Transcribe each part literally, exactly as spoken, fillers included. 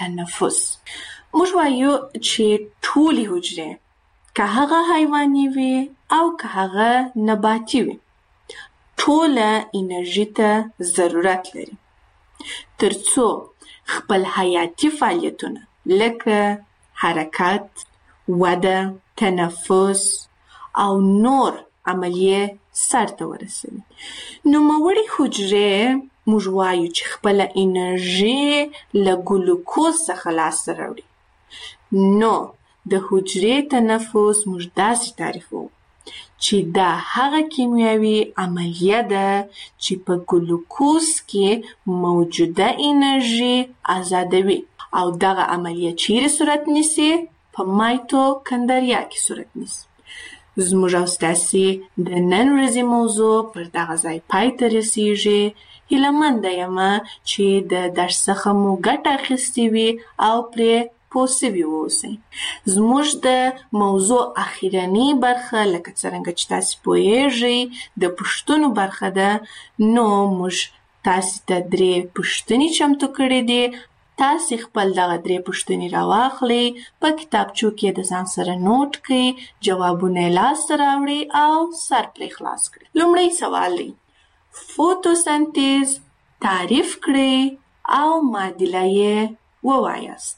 تنفس. موږ وایو چې ټولې حجرې که هغه حیواني وي او که هغه نباتي وي ټوله انرژي ته ضرورت لري ترڅو خپل حیاتي فعالیتونه لکه حرکت، وده، تنفس او نور عملیې سرته ورسوي. نوموړې حجرې موږ وایو چې خپله انرژي له ګلوکوز څخه لاسته راوړي. نو د حجرې تنفس موږ داسې تعریفوو چې دا هغه کیمیاوي عملیه ده چې په ګلوکوز کې موجوده انرژي آزادوي او دغه عملیه چیرې صورت نیسي؟ په مایتوکندریا کې صورت نیسي. زموږ او ستاسې د نن ورځې موضوع پر دغه ځای پای ته رسیږي. هیله یمه چې د درس څخه مو ګټه اخیستې وي او پرې پوه سوي واوسئ. زموږ د موضوع اخیرنۍ برخه لکه څرنګه چې تاسې پوهیږئ د پوښتنو برخه ده. نو موږ تاسې ته درې پوښتنې چمتو کړې دي. تاسې خپل دغه درې پوښتنې راواخلئ، په کتابچو کې د ځان سره نوټ کړئ، جوابونه یې لاسته راوړئ او سر پرې خلاص کړئ. لومړی سوال دی فوتوسنتیز تعریف کړئ او معادله یې ووایاست.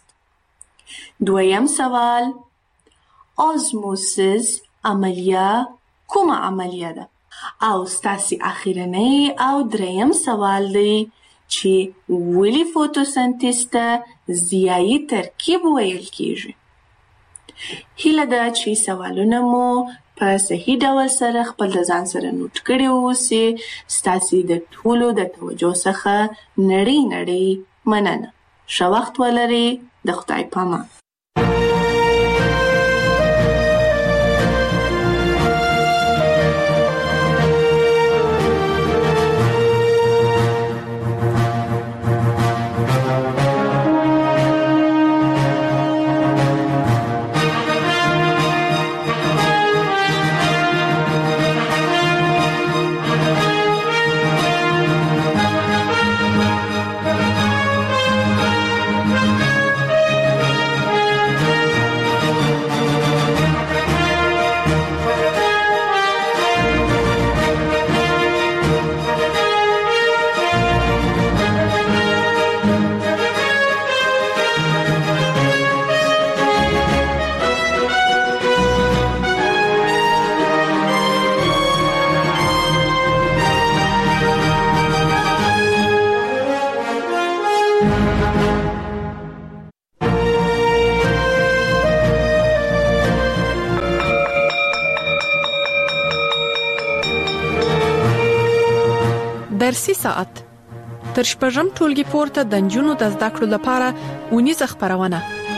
دویم سوال آزموسیس عملیه کومه عملیه ده؟ او ستاسې اخیرنۍ او دریم سوال دی چې ولې فوتوسنتیز ته ضیایي ترکیب ویل کیږي؟ هیله ده چې سوالونه مو په صحیح ډول سره خپل د ځان سره نوٹ کړي واوسي. ستاسې د ټولو د توجه څخه نړۍ نړۍ مننه. ښه وخت ولرئ. د خدای پامان. درسي ساعت تر شپږم ټولګي پورته د نجونو د زده کړو لپاره ونیزه خبرونه.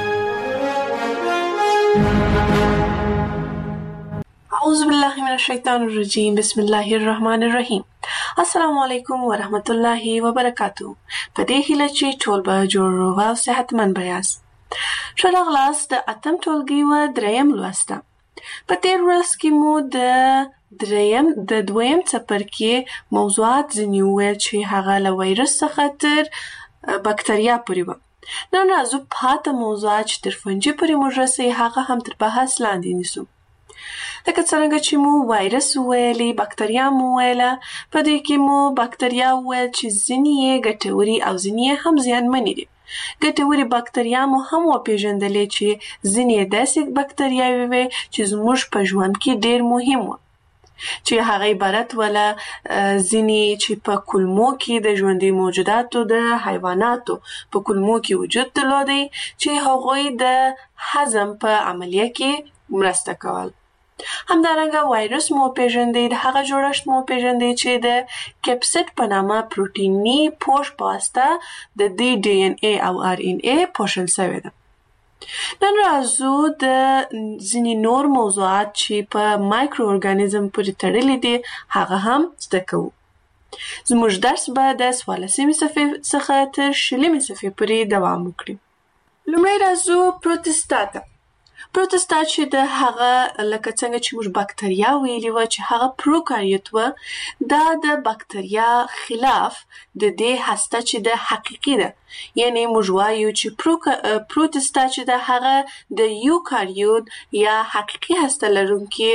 اعوذ بالله من الشیطان الرجیم. بسم الله الرحمن الرحیم. السلام علیکم ورحمت الله وبرکاتو. په دې هیله چې ټول به جوړ روغ او صحتمند به یاست. ښه راغلاست د اتم ټولګي و دریم لوسته. په تیر ورځ کې مو د دریم د دویم څپرکي موضوعات ځینې وویل چې هغه له وایرس څخه تر بکتریا پورې وه. نن راځو پاته موضوعات چې تر فنجي پورې موږ رسوي هغه هم تر بحث لاندې نیسو. لکه څرنګه چې مو وایرس وویلې، بکتریا مو وویله. په دې کې مو بکتریا وویل چې ځینې یې ګټورې او ځینې یې هم زیانمنې دي. ګټورې بکتریا مو هم وپېژندلې چې ځینې یې داسې بکتریاوې وې چې زموږ په ژوند کې ډېر مهم وه، چې هغه عبارت وله ځینې چې په کولمو کې د ژوندي موجوداتو د حیواناتو په کولمو کې وجود درلودی چې هغوی د هضم په عملیه کې مرسته کول. همدارنګه وایرس مو پیژندی، د هغه جوړښت مو پیژندی چې د کپسید په نامه پروتیني پوښ په واسطه د دې ډي ان اي او ار ان اي پوښل شوی ده. نن راځو د ځینې نور موضوعات چې په مایکرو ارګانیزم پورې تړلي دي هغه هم زده کوو. زموږ درس به د څوارلسمې صفحې څخه تر شلمې صفحې پورې دوام وکړي. لومړی راځو پروتستا ته. پروتستا چې د هغه لکه څنګه چې موږ بکتریا ویلي و چې هغه پروکاریوت و، دا د بکتریا خلاف د دې هسته چې د حقیقي ده، یعنی موږ وایو چې پروتستا چې د هغه د یوکاریوت یا حقیقي هسته لرونکي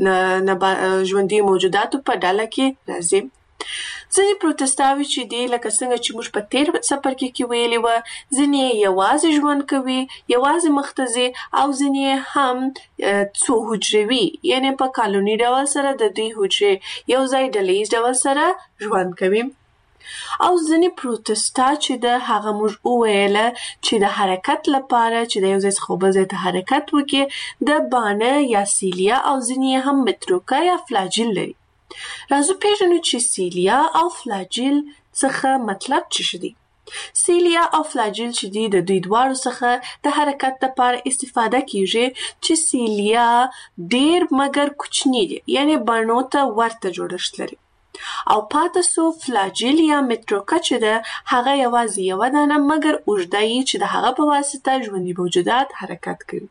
ژوندي موجوداتو په ډله کې راځي. ځینې پروتستاوي چې دي لکه څنګه چې موږ په تیر څپرکي کې ویلي و، ځینې یوازې ژوند کوي، یوازې مخ ته ځي، او ځینې هم څو حجروي، یعنی په کالوني ډول سره د دوی حجرې یو ځای ډلیز ډول سره ژوند کوي. او ځینې پروتستا چې د هغه موږ وویله چې د حرکت لپاره چې د یو ځای څخه بل ځای ته حرکت وکړي د بانه یا سیلیا او ځینې هم متروکه یا فلاجیل لري. راځو پیژنو چې سیلیا او فلاجیل څخه مطلب څه دی. سیلیا او فلاجیل چې دی د دوی دواړو څخه د حرکت لپاره استفاده کیږي، چې سیلیا ډیر مګر کوچنی دی، یعنی بڼو ته ورته جوړښت لري، او پاتې سو فلاجیل یا متروکه چې ده هغه یوازې یوه دانه مګر اوږده یي چې د هغه په واسطه ژوندي موجودات حرکت کوي.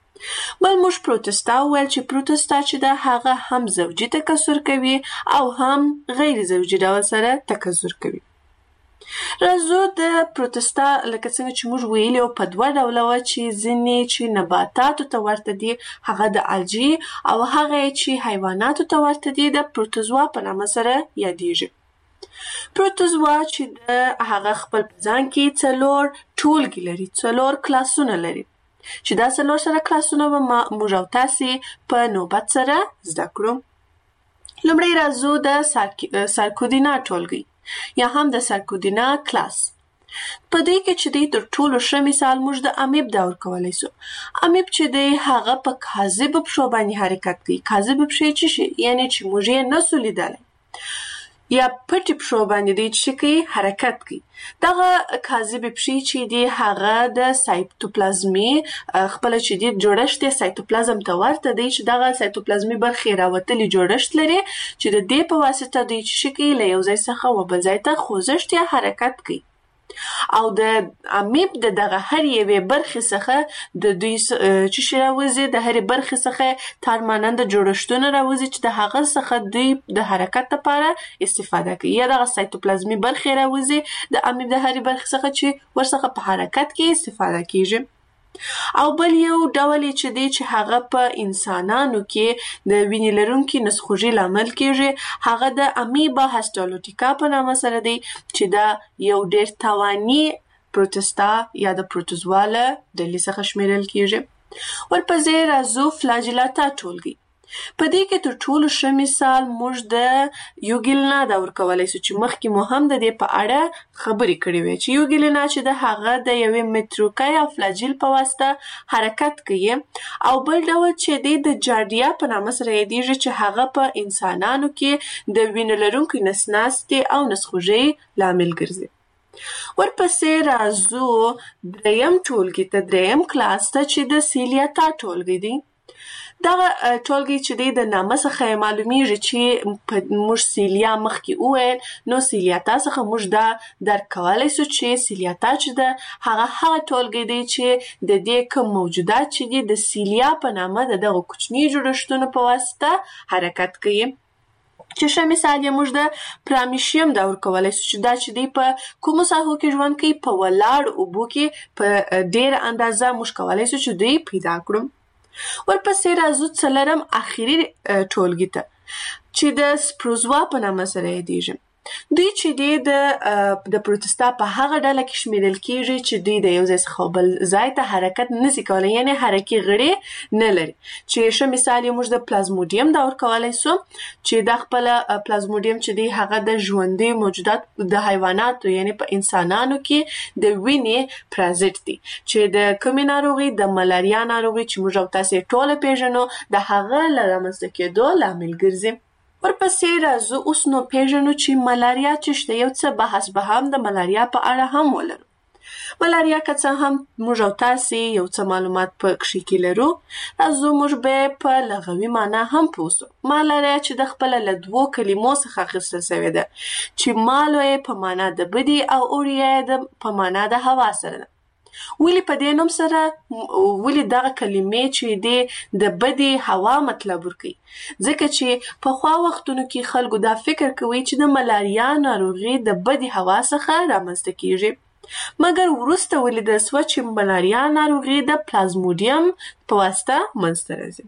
بل موږ پروتستا وویل چې پروتستا چې ده هغه هم زوجي تکثر کوي او هم غیر زوجي ډول سره تکثر کوي. راځو د پروتستا لکه څنګه چې موږ ویلي او په دوه ډوله وه چې ځینې چې نباتاتو ته ورته دي هغه د الجی او هغه چې حیواناتو ته ورته دي د پروتوزوا په نامه سره یادیږي. پروتوزوا چې د هغه خپل په ځان کې څلور ټولګي لري، څلور کلاسونه لري، چې دا څلور سره کلاسونه به موږ او تاسې په نوبت سره زده کړو. لومړی راځو د سارکودینا ټولګي یا هم د سارکودینا کلاس. په دې کې چې دی تر ټولو ښه مثال موږ د امیب دا ورکولی سو. امیب چې دی هغه په کاذبو پښو باندې حرکت کوي. کاذبې پښې څه شي؟ یعنی چې موږ یې نسو لیدلی، یا پټې پښو باندې دی چې کوي حرکت کوي. دغه کاذبې پښې چې دی هغه د سایتوپلازمي خپله چې دی جوړښت یې سایتوپلازم ته ورته دی، چې دغه سایتوپلازمي برخې راوتلي جوړښت لري چې د دې په واسطه دوی چې کوي له یو ځای څخه و بل ځای ته خوځښت یا حرکت کوي. او د امیب د دغه هر یوې برخې څخه د دوی چې شي راوځي، د هرې برخې څخه تارماننده جوړښتونه راوځي چې د هغه څخه دوی د حرکت لپاره استفاده کوي، یا دغه سایتوپلازمي برخې راوځي د امیب د هرې برخې څخه چې ورڅخه په حرکت کې استفاده کیږي. او بل یو ډول چې دی چې هغه په انسانانو کې د وینې لرونکي نسخوږي لامل کیږي، هغه د امیبا هسټالوټیکا په نامه سره دی، چې دا یو ډیر تواني پروتستا یا د پروتوزوا له ډلې څخه شمیرل کیږي. ورپسې راځو فلاجیلاتا ټولګي. په دې کې تر ټولو ښه مثال موږ د یوګیلنا دا ورکولی سو، چې مخکې مو هم د دې په اړه خبرې کړې وې چې یوګیلنا چې د هغه د یوې متروکه یا فلاجیل په واسطه حرکت کوي. او بل ډول چې دی د جارډیا په نامه سره یادیږي، چې هغه په انسانانو کې د وینې لرونکي نسناستې او نسخوږۍ لامل ګرځي. ورپسې راځو دریم ټولګي ته، دریم کلاس ته، چې د سیلیاتا ټولګي دی. دغه ټولګي چې دی د نامه څخه معلومیږي چې موږ سیلیا مخکې وویل، نو سیلیاتا څخه موږ دا درک کولی سو چې سیلیاتا چې ده هغه هغه ټولګي دی چې د دې کوم موجودات چې دي د سیلیا په نامه د دغه کوچني جوړښتونو په واسطه حرکت کوي. چې ښه مثال یې موږ د پرامیشیم دا ورکولی سو، چې دا چې دی په کومو ساحو کې ژوند کوي؟ په ولاړ اوبو کې په ډېره اندازه موږ کولی سو چې دوی پیدا کړو. ورپسې راځو څلرم اخري ټولګي ته، چې د سپروزوا په نامه سره یادیږي. دوی چې دی د د پروتستا په هغه ډله کې شمیرل کیږي چې دوی د یو ځای څخه بل ځای ته حرکت نشي کولی، یعنی حرکي غړي نه لري. چې ښه مثال یې موږ د پلازموډیم دا ورکولی سو، چې دا خپله پلازموډیم چې دی هغه د ژوندي موجودات د حیواناتو یعنی په انسانانو کې د وینې پرازیت دی، چې د کومې ناروغي؟ د ملاریا ناروغي چې موږ او تاسې ټوله پیژنو، د هغه له رامنځته کېدو لامل ګرځي. ورپسې راځو اوس نو پیژنو چې ملاریا څه شته. یو څه بحث به هم د ملاریا په اړه هم ولرو. ملاریا که څه هم موږ او تاسې یو څه معلومات په کښې کې لرو، راځو موږ به په لغوي معنا هم پوه سو. ملاریا چې د خپله له دوو کلمو څخه اخیستل سوې ده، چې مالو یې په معنا د بدي او اوریا یې په معنا د هوا سره ده. ولې په دې نوم سره ولې دغه کلمې چې دی د بدې هوا مطلب ورکوي؟ ځکه چې پخوا وختونو کې خلکو دا فکر کوي چې د ملاریا ناروغي د بدې هوا څخه رامنځته کیږي، مګر وروسته ولیدل سوه چې ملاریا ناروغي د پلازموډیم په واسطه منځته راځي،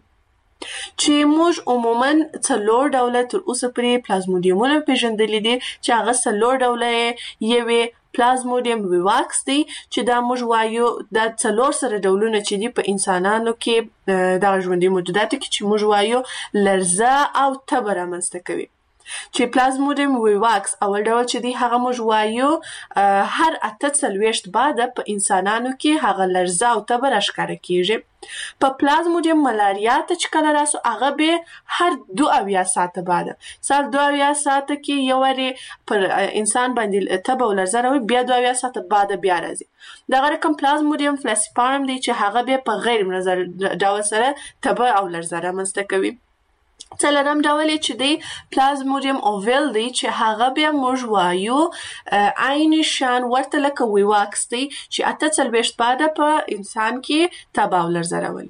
چې موږ عموماً څلور ډوله تر اوسه پورې پلازموډیمونه پیژندلي دي، چې هغه څلور ډوله یې یوې پلازموډیم ویواکس دی، چې دا موږ وایو دا څلور سره ډولونه چې دي په انسانانو کې دغه ژوندي موجوداتو کې چې موږ وایو لرزه او تبه رامنځته کوي. چې پلازموډیم ویواکس اول ډول چې دی هغه موږ وایو هر اته څلوېښت بعده په انسانانو کې هغه لرزه او تبه راښکاره کیږي. په پلازموډیم ملاریا ته چې کله راسو هغه به هر دو اویا ساعته بعده سال دو اویا ساعته کې یو وارې پر انسان باندې تبه او لرزه راوړي، بیا دو اویا ساعته بعده بیا راځي. دغه رقم پلازموډیم فلاسیپارم دی چې هغه به په غیر منظم ډول سره تبه او لرزه رامنځته کوي. څلورم ډول چې دی پلازموډیم اوویل دی چې هغه بیا موږ وایو عین شان ورته لکه ویواکس دی چې اته څلوېښت بعده په انسان کې تبه او لرزه راولي.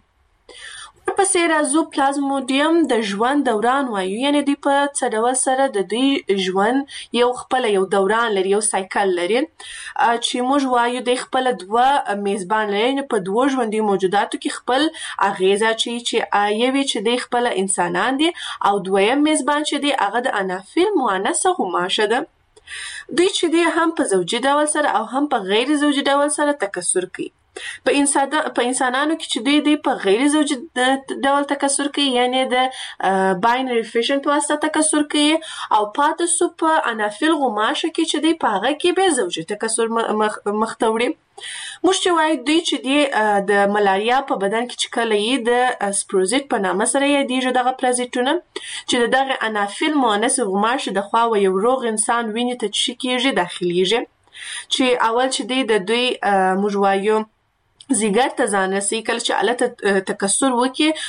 ورپسې راځو پلازموډیم د ژوند دوران وایو، یعنی دوی په څه ډول سره د دوی ژوند یو خپله یو دوران لري، یو سایکل لري، چې موږ وایو دوی خپله دوه میزبان لري، یعنی په دوو ژوندي موجوداتو کې خپل اغیزه اچوي، چې یوې چې دوی خپله انسانان دي او دویم میزبان چې دی هغه د انافیل مؤنثه غوماشه ده. دوی چې دی هم په زوجي ډول سره او هم په غیر زوجي ډول سره تکثر کوي. په انسان په انسانانو کې چې دوی دی په غیر زوجي ډول تکثر کوي، یعنی د باینري فیشن په واسطه تکثر کوي، او پاتې سو په انافیل غوماشه کې چې دی په هغه کې به زوجي تکثر مخته وړي. موږ چې وایو دوی چې دی د ملاریا په بدن کې چې کله یې د سپروزیت په نامه سره یادیږي دغه پرازیتونه، چې د دغه انافیل مؤنث غوماشې د خوا یو روغ انسان وینې ته چې کیږي داخليږي، چې اول چې دی د دوی موږ وایو زیګر ته ځان رسي، کله چې الته تکثر وکړي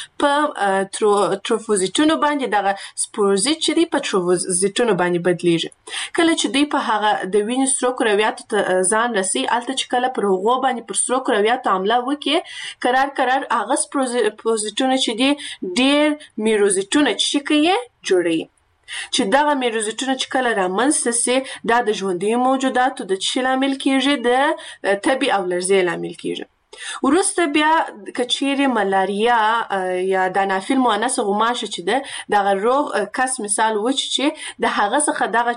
په تروفوزیتونو باندې دغه سپوروزیت چې دی په تروفوزیتونو باندې بدلیږي. کله چې دوی په هغه د وینې سرو کرویاتو ته ځان رسي، الته چې کله پر هغو باندې پر سرو کرویاتو حمله وکړي، قرار قرار هغه سپوروزیتونه چې دی ډېر میروزیتونه چې کوي جوړوي، چې دغه میروزیتونه چې کله رامنځته سي دا د ژوندیو موجوداتو د څه لامل کیږي؟ د تبې او لرزې لامل کیږي. وروسته بیا که چیرې ملاریا یا د انافیل مؤنثه غوماشه چې ده دغه روغ کس مثال وچ چې د هغه څخه دغه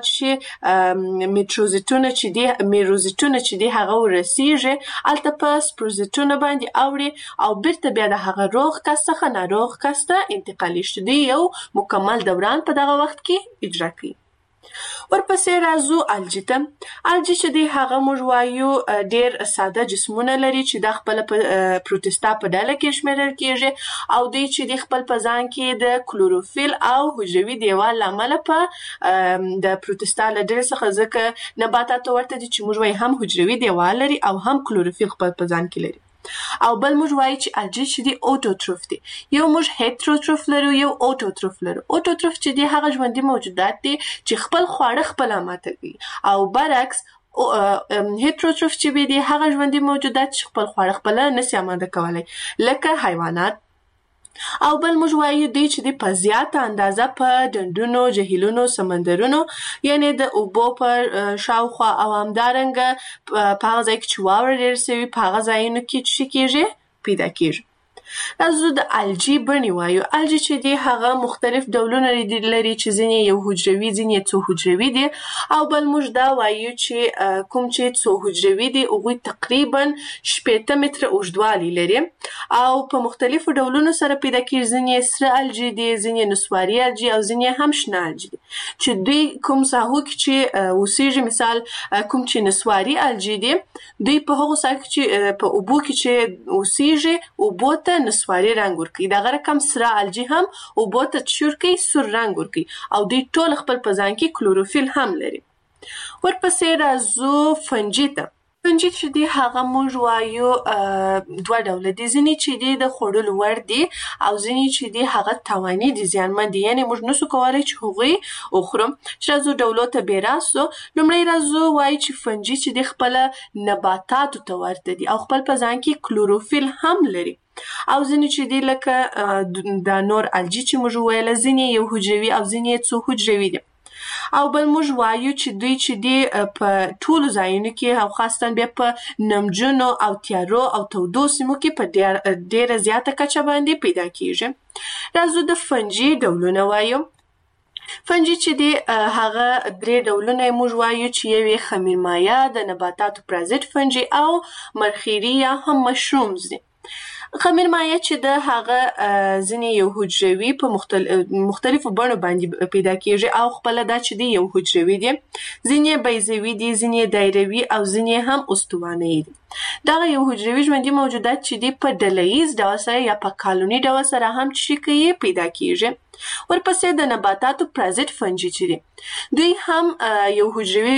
چې میټروزیتونه چې دي میروزیتونه چې دي هغه ورسیږي، الته په سپروزیتونه باندې اوړي او بیرته بیا د هغه روغ کس څخه ناروغ کس ته انتقالي شي، دی یو مکمل دوران په دغه وخت کې اجرا کوي. ورپسې راځو الجی ته. الجی چې دی هغه موږ وایو ډېر ساده جسمونه لري چې د خپل پروتستا په ډله کې شمیرل کیږي، او دوی چې د خپل په ځان کې د کلوروفیل او حجروي دیوال لامل په د پروتستا له ډلې څخه، ځکه نباتات ورته دي چې موږ وایو هم حجروي دیوال لري او هم کلوروفیل خپل په ځان کې لري. او بل موږ وایو چې الجی چې دی اوټوټروف دی، یو موږ هیټروټروف لرو یو اوټوټروف لرو. اوټوټروف چې دی هغه ژوندي موجودات دي چې خپل خواړه خپل ماته کوي، او برعکس هیټروټروف چې دی هغه ژوندي موجودات چې خپل خواړه خپل نشي اماده کولای، لکه حیوانات. او بل موږ وایو دی چې دی په زیاته اندازه په ډنډونو، جهیلونو، سمندرونو، یعنی د اوبو په شاوخوا او همدارنګه په هغه ځای کې چې واوره ډېره سوي په هغه ځایونو کې چې کیږي پیدا کیږي. راځو د الجی بڼې وایو. الجی چې دی هغه مختلف ډولونه لري چې ځینې یو حجروي ځینې څو حجروي دي، او بل موږ دا وایو چې کوم چې څو حجروي دي هغوی تقریبا شپېته متره اوږدوالی لري او په مختلفو ډولونو سره پیدا کیږي. ځینې سره الجی دي، ځینې نسواري الجی او ځینې هم شنه الجی دي، چې دوی کوم ساحو کې چې اوسیږي، مثال کوم چې نسواري الجی دي دوی په هغو ساحو کې چې په اوبو کې چې اوسیږي اوبو ته نسواري رنګ ورکوي، دغه رقم سره الجی هم اوبو ته چور کوي، سور رنګ ورکوي، او دوی ټول خپل په ځان کې کلوروفیل هم لري. ورپسې راځو فنجي ته. فنجي چې دی هغه موږ وایو دوه ډوله دي. ځینې چې دی د خوړلو وړ دي او ځینې چې دی هغه تاواني دي، زیانمن دي، یعنې موږ نسو کولی چې هغوی وخورو. چې راځو ډولو ته بې راسو. لومړی راځو وایي چې فنجي چې دی خپله نباتاتو ته ورته دي او خپل په ځان کې کلوروفیل هم لري. او ځینې چې دی لکه دا نور الجی چې موږ وویله، ځینې یو حجروي او ځینې څو حجروي دي. او بل موږ وایو چې دوی چې دی په ټولو ځایونو کې او خاصتاً بیا په نمجنو او تیارو او تودو سیمو کې په ډېره زیاته کچه باندې پیدا کیږي. راځو د فنجي ډولونه وایو. فنجي چې دی هغه درې ډولونه موږ وایو چې یو یې خمیرمایه، د نباتاتو پرازیت فنجي او مرخیړي یا هم مشرومز دي. خمیرمایه چې د هغه ځینې یو حجروي په مختلفو بڼو باندې پیدا کیږي او خپله دا چې دی یو حجروي دي، ځینې بیضوي دي، ځینې دایروي او ځینې هم استوانه‌یي دي. دغه یو حجروي ژوندي موجودات چې دی په ډله ییز ډول سره یا په کالوني ډول سره هم چې کوي پیدا کیږي. ورپسې د نباتاتو پرازیت فنجي چې دي دوی هم یو حجروي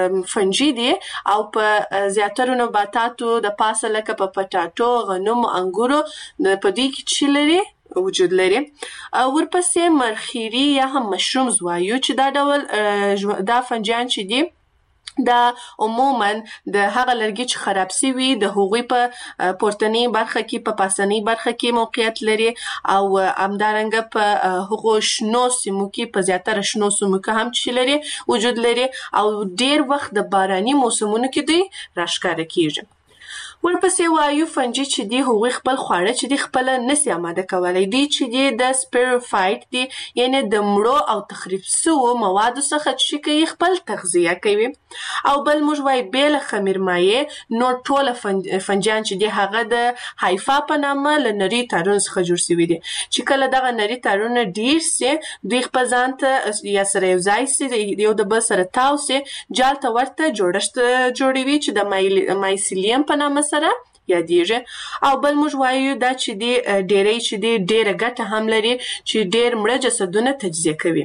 فنجي دي او په زیاترو نباتاتو د پاسه لکه په پټاټو، غنمو، انګورو په دوی کې چې لري وجود لري. ورپسې مرخیړي یا هم مشرومز وایو چې دا ډول دا فنجیان چې دي دا عموماً د هغه لرګي چې خراب سوي د هغوی په پورتنۍ برخه کې په پاسنۍ برخه کې موقعیت لري او همدارنګه په هغو شنو سیمو کې په زیاتره شنو سیمو کې هم چې لري وجود لري او ډېر وخت د باراني موسمونو کې دوی راښکاره کیږي. ورپسې وایو فنجي چې دی هغوی خپل خواړه چې دی خپله نسي آماده کولی. دوی چې دی د سپیروفایټ دی، یعنې د مړو او تخریب سوو موادو څخه چې کوي خپل تغذیه کوي. او بل موږ وایو بې له خمیرمایې نور ټوله فنجیان چې دی هغه د هایفا په نامه له نري تارونو څخه جوړ سوي دي چې کله دغه نري تارونه ډېر سي دوی خپل ځان ته یا سره یو ځای سي، یو د بل سره تاو سي، جال ته ورته جوړښت جوړوي چې د مایسیلیم په نامه سره یادیږي. او بل موږ وایو دا چې دی ډېری چې دی ډېره ګټه هم لري چې ډېر مړه جسدونه تجزیه کوي.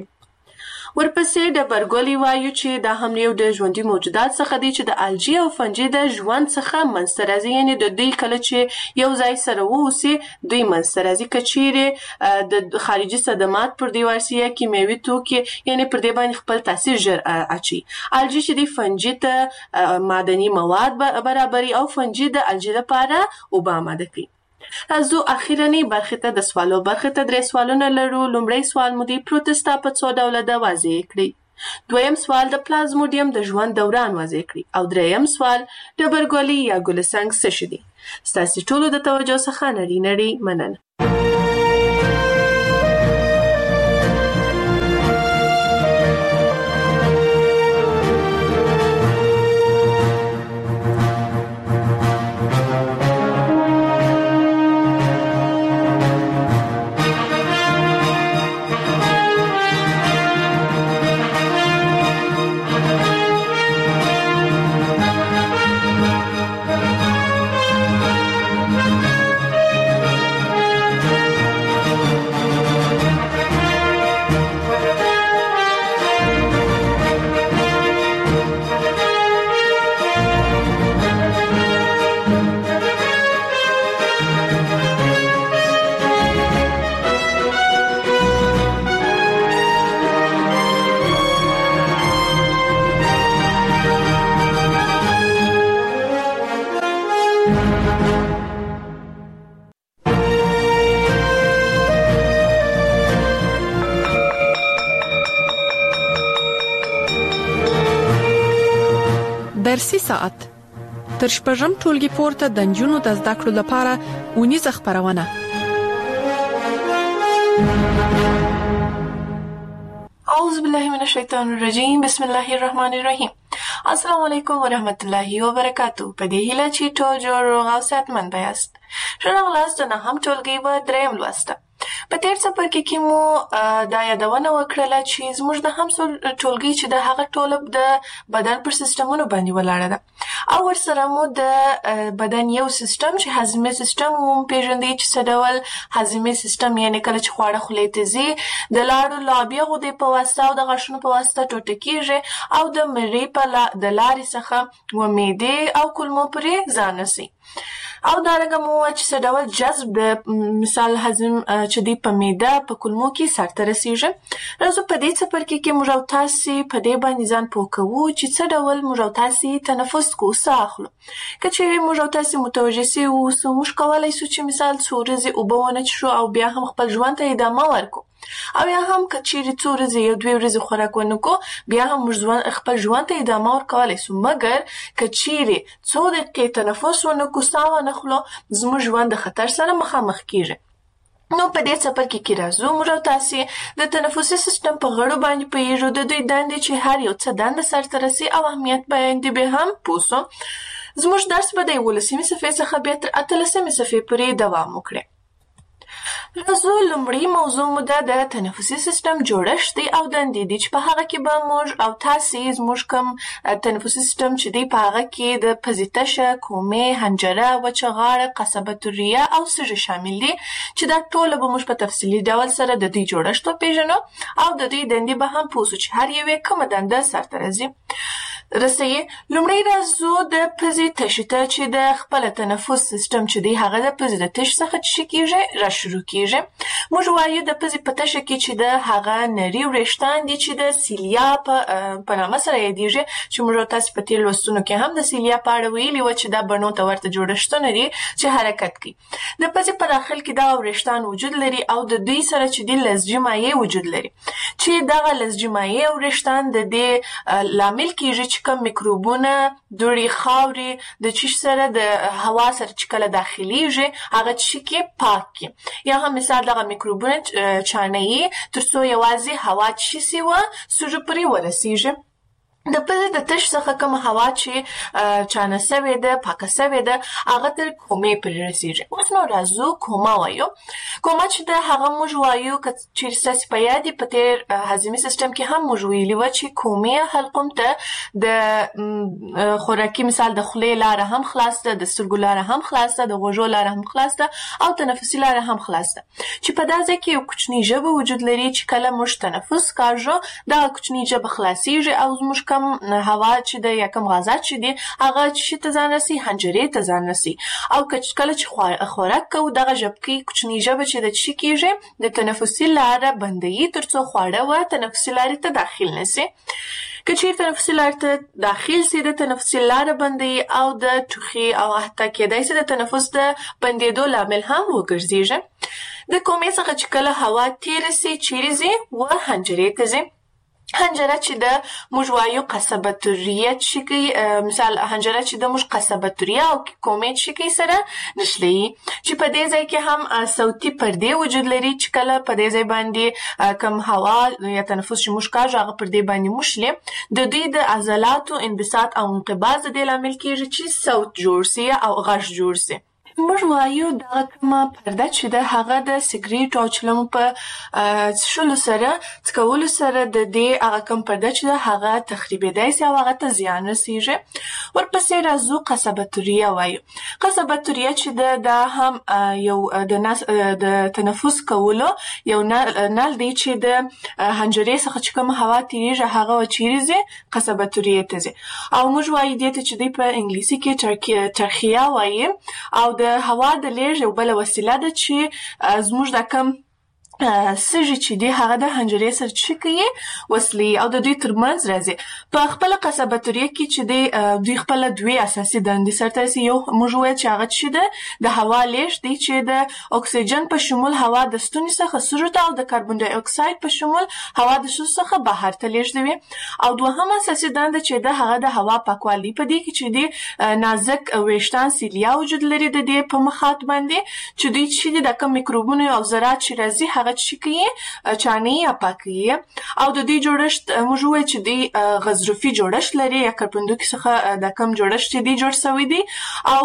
ورپسې ډبرګولي وایو چې دا هم یو د ژوندي موجودات څخه دی چې د الجی او فنجي د ژوند څخه منځته راځي، یعنې د دوی کله چې یو ځای سره واوسي دوی منځته راځي. که چیرې د خارجي صدمات پر دې ورسي یا کیمیاوي توکي یعنې پر دې باندې خپل تاثیر ژر اچوي. الجی چې دی فنجي ته معدني مواد برابري او فنجي د الجی لپاره اوبه آماده کوي. راځو اخیرنۍ برخې ته د سوالو برخې ته درې سوالونه لرو. لومړی سوال مو دی پروتستا په څو ډوله ده واضح کړئ. دویم سوال د پلازموډیم د ژوند دوران واضح کړئ. او دریم سوال ډبرګولي یا ګلسنګ څه شي دي. ستاسې ټولو د توجه څخه نړۍ نړۍ مننه. درسي ساعت تر شپږم ټولګي پورته د نجونو د زده کړو لپاره ونیزه خبرونه. اعوذ بالله من الشیطان الرجیم. بسم الله الرحمن الرحیم. السلام علیکم و رحمت الله و برکاته. په دې هیله چې ټول جوړ او صحتمند یاست. ښه راغلاست د نهم ټولګي په دریم لوست. په تیر څپرکي کې مو دا یادونه وکړله چې زموږ د همسو ټولګي چې د هغه ټوله د بدن پر سیستمونو باندې ولاړه ده او ورسره مو د بدن یو سیستم چې هضمي سیستم مو پیژندي چې څه ډول هضمي سیستم یعنې کله چې خواړه خولې ته ځي د لاړو لابیا غدې په واسطه او د غاښونو په واسطه ټوټه کېږي او د مرۍ په لا د لارې څخه و معدې او کولمو پورې ځان رسي او دارنګه مو چې څه ډول جذب د مثال هضم چې دی په معده په کولمو کې سرته رسیږي. راځو په دې څپرکي کې موږ او تاسې په دې باندې ځان پوه کوو چې څه ډول موږ او تاسې تنفس کوو، څه اخلو. که چیرې موږ او تاسې متوجه سوي اوسو موږ کولی سو چې مثال څو ورځې اوبه ونه څښو او بیا هم خپل ژوند ته ادامه ورکړو او یا هم که چیرې څو ورځې یو دوې ورځې خوراک ونه کړو بیا هم موږ خپل ژوند ته ادامه ورکولی سو، مګر که چیرې څو دقیقې تنفس ونه کړو ساه ونه خلو زموږ ژوند د خطر سره مخامخ کیږي. نو په دې څپرکي کې راځو موږ او تاسې د تنفسي سیستم په غړو باندې پوهیږو، د دوی دندې چې هر یو څه دنده سرته رسي او اهمیت باندې به هم پوه سو. زموږ درس به د یولسمې صفحې څخه بیا تر اتلسمې صفحې پورې دوام وکړي. راځو لومړی موضوع مو د تنفسي سیستم جوړښت دی او دندې دي چې په هغه کې به موږ او تاسې زموږ کوم تنفسي سیستم چې دی په هغه کې د پزې تشه، کومې، حنجره، وچه غاړه، قصبة الریه او سږي شامل دي چې دا ټوله به موږ په تفصیلي ډول سره د دوی جوړښت وپېژنو او د دوی دندې به هم پوه سو چې هر یوې کومه دنده سرته رسي. رسوي. لومړی راځو د پزې تشې ته چې د خپل تنفس سیستم چې دی هغه د پزې د تش څخه چې کیږي را شروع کیږي. موږ وایو د پزې په تشه کې چې د هغه نري وریښتان دي چې د سیلیا په په نامه سره یادیږي چې موږ تاسو په تیر لوستونو کې هم د سیلیا په اړه ویلي و چې دا بڼو ته ورته جوړښتونه دي چې حرکت کوي. د پزې په داخل کې دا وریښتان وجود لري او د دوی سره چې د لزجي مایع وجود لري چې دغه لزجي مایع وریښتان د دې لامل کیږي چې کوم میکروبونه دوړې خاورې د چیش سره د هوا سره چې کله داخليږي هغه چې کې پاک کی یا هم مثال دغه میکروبونه چانه‌ای ترڅو یوازې هوا چې سی و سوجو پرې ورسیږي. د پزې د تش څخه کوم هوا چې چانه سوې ده پاکه سوې ده هغه تر کومې پرې رسیږي. اوس نو راځو کومه وایو. کومه چې د هغه موږ وایو که چیرې ستاسې په یاد په تیر هضمي سیستم کې هم موږ ویلي وه چې کومې حلقوم ته د خوراکي مثال د خولې لاره هم خلاص ده، د سترګو لاره هم خلاص ده، د غوږو لاره هم خلاص ده او تنفسي لاره هم خلاص ده چې په دا ځای کې یو کوچنی ژبه وجود لري چې کله موږ تنفس کاږو دا کوچنی ژبه خلاصیږي او زموږ کم هوا چې د یا کم غازات چې دي هغه چې ته ځان رسي حنجرې ته ځان رسي او کله چې خوراک کوو دغه ژبکې کوچنی ژبه چې د چی کېږي د تنفسي لاره بندوي ترڅو خواړه و تنفسي لارې ته داخل نشي. که چیرې تنفسي لارې ته داخل سي د تنفسي لاره بندوي او د ټوخي او حتی کېدای سي د تنفس د بندېدو لامل هم وګرځېږي. د کومې څخه چې کله هوا تېره سي چیرې ځي و حنجرې ته ځي. حنجره چې د موږ وایو قصبة الریه چې کوي مثال حنجره چې د موږ قصبة الریه او کومې چې کوي سره نښلوي چې په دې ځای کې هم صوتي پردې وجود لري چې کله په دې ځای باندې کم هوا یا تنفس چې موږ کاږو هغه پردې باندې موښلي د دوی د عضلاتو انبساط او انقباض د دې لامل کېږي چې صوت جوړ سي او غږ جوړ سي. موږ وایو دغه کومه پرده چې د هغه د سګریټ او چلمو په څښلو سره څکولو سره د دې هغه کوم پرده چې د هغه تخریبېدای سي او هغه ته زیان رسیږي. ورپسې راځو قصبة الریه وایو. قصبة الریه چې د دا هم یو د نس د تنفس کولو یو نل دی چې د حنجرې څخه چې کوم هوا تیریږي هغه چیرې ځي قصبة الریه ته ځي او موږ وایو دې ته چې دوی په انګلیسي کې ترخیه وایي او د هوا د لیږد یو بله وسیله ده چې زموږ د کم سږي چې دي هغه د حنجرې سره چې کوي وصلي او د دوی ترمنځ راځي. په خپله قصبة الریه کې چې دی دوی خپله دوی اساسي دندې سرته رسي. یو موږ وویل چې هغه چې ده د هوا لیږد دی چې د اکسیجن په شمول هوا د ستوني څخه سږو ته او د کاربن ډای اکساید په شمول هوا د سږو څخه بهر ته لیږدوي. او دوهم اساسي دنده چې ده هغه د هوا پاکوالی په دې کې چې دی نازک ویښتان سیلیا وجود لري د دې په مخاط باندې چې دوی چې د کوم میکروبونو او ذرات چې راځي هغه چی کوي چانه یا پاکي او د دې جوړښت موږ وایو چې دی غضروفي جوړښت لري یا کاربندوکي څخه د کم جوړښت چې دی جوړ شوی دی او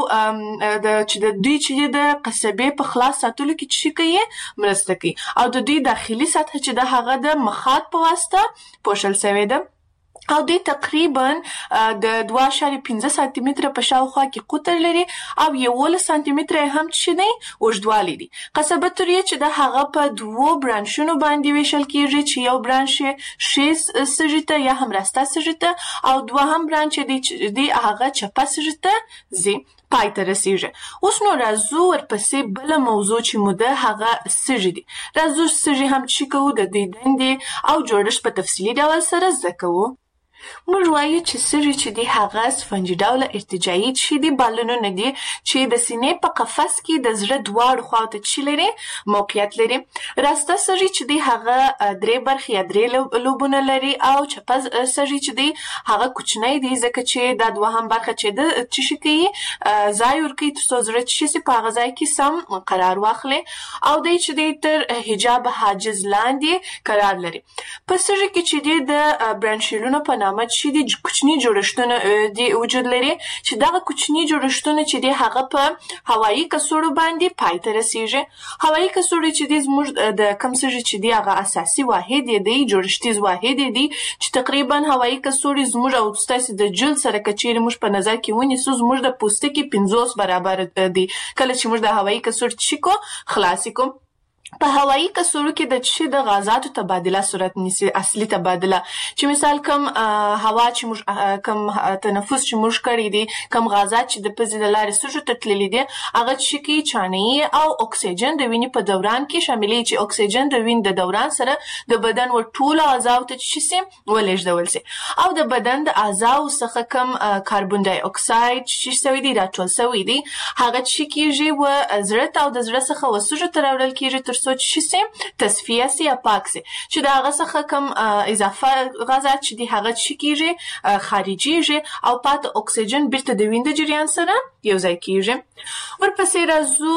د چې د دوی چې د قصبې په خلاص ساتلو کې چی کوي مرسته کوي او د دوی داخلي سطح چې د هغه د مخاط په واسطه پوښل شوی ده او دوی تقریبا د دوه اعشاریه پنځه سانتي متره په شاوخوا کې قطر لري او یولس سانتي متره هم چې دی اوږدوالی دی. قصبه توریه چې د هغه په دوو برانشونو باندې ویشل کیږي چې یو برانش ښي سږي ته یا هم راسته سږي ته او دوهم برانش دی چې دی هغه چپه سږي ته ځي پای ته رسیږي. اوس نو راځو ورپسې بله موضوع چې مو ده هغه سږي دي. راځو سږي هم چې کوو د دوی دندې او جوړښت په تفصیلي ډول سره زده کوو. موږ وایو چې سږي چې دی هغه سفنجي ډوله ارتجاعي چې دی بالونونه دي چې د سینې په قفس کې د زړه دواړو خواو ته چې لري موقعیت لري. راسته سږي چې دی هغه درې برخې یا درې لوبونه لري او چپه سږي چې دی هغه کوچنی دی ځکه چې دا دوهم برخه چې د چې شي کوي ځای ورکوي تر څو زړه چې شي په هغه ځای کې سم قرار واخلي او دی چې دی تر حجاب حاجز لاندې قرار لري. په سږي کې چې دی د برانشیلونو په نامه چې دي کوچني جوړښتونه دي وجود لري چې دغه کوچني جوړښتونه چې دي هغه په هوایي کڅوړو باندې پای ته رسیږي. هوایي کڅوړې چې دي زموږ د کوم سږي چې دي هغه اساسي واحد دی جوړښتیز واحد دی چې تقریبا هوایي کڅوړې زموږ او ستاسو د جلد سره کچېرې موږ په نظر کې ونیسو زموږ د پوستکي پنځوس برابر دی کله چې موږ د هوایي کڅوړې چې کو خلاص کو. په هوایي کڅوړو کې د چې د غازاتو تبادله صورت نیسي اصلي تبادله چې مثال کم هوا چې موږ کم تنفس چې موږ کړی دي کم غازات چې د پزې د لارې سږو ته تللي دي هغه چې کې چانه‌ای او اکسیجن د وینې په دوران کې شاملې چې اکسیجن د وینې د دوران سره د بدن ور ټولو اعضاو ته چې سي ولېږدول سي او د بدن د اعضاو څخه کم کاربن ډای اکساید چې سوي دي راټول سوي دي هغه چې کېږي و زړه ته او د زړه څخه وسوجو ته راوړل کېږي تر څو چې سي تصفیه سي یا پاک سي چې دا هغه څخه کم اضافه غازات چې دي هغه چې کېږي خارجيږي او پات اکسیجن بیرته د وینې د جریان سره یو ځای کېږي. ورپسې راځو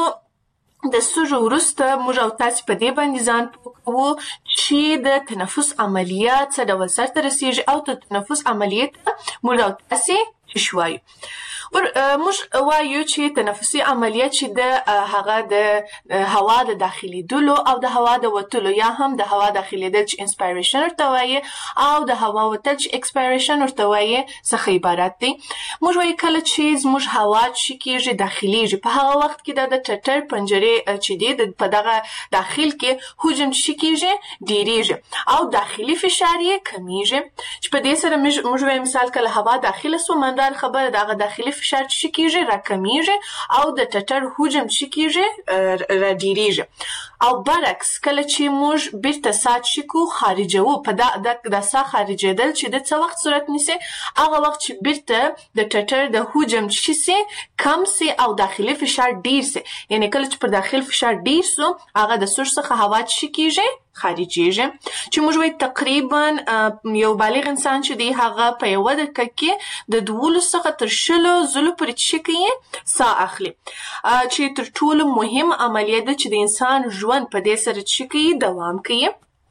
د سږو وروسته موږ او تاسو په دې باندې ځان پوه کوو چې د تنفس عملیات څه ډول سرته رسیږي او د تنفس عملیات موږ او تاسو شوایو. ور موږ وایو چې تنفسي عملیات چې د هغه د هوا د داخلي دلو او د هوا د وتلو یا هم د هوا داخلي د انسپایریشن ورته وایي او د هوا وتل چې ایکسپایریشن ورته وایي څخه عبارت دی. موږ وایو کله چې موږ هوا چې کېږي داخليږي په هغه وخت کې د ټټر پنجرې چې دی په دغه داخل کې حجم چې کېږي ډیریږي او داخلي فشار یې کمیږي چې په دې سره موږ وایو مثال کله هوا داخله سو مندار خبره دغه داخلي فشار چې کېږي راکمیږي او د ټټر حجم چې کېږي را ډیریږي او برعکس کله چې موږ بیرته سات شکو خارجو په دا د سا خارجېدل چې د څه وخت صورت نیسي هغه وخت چې بیرته د ټټر د حجم چې سي کم سي او داخلي فشار ډیر سي یعنی کله چې پر داخلي فشار ډیر سو هغه د سور څخه هوا چې کېږي خارجيږي چې موږ وایو تقریبا یو بالغ انسان چې دی هغه په یو دقیقه کې د دولس څخه تر شلو ځلو پورې چې کوي ساه اخلي چې تر ټولو مهم عملیه ده چې د انسان ژوند په دې سره چې کوي دوام کوي.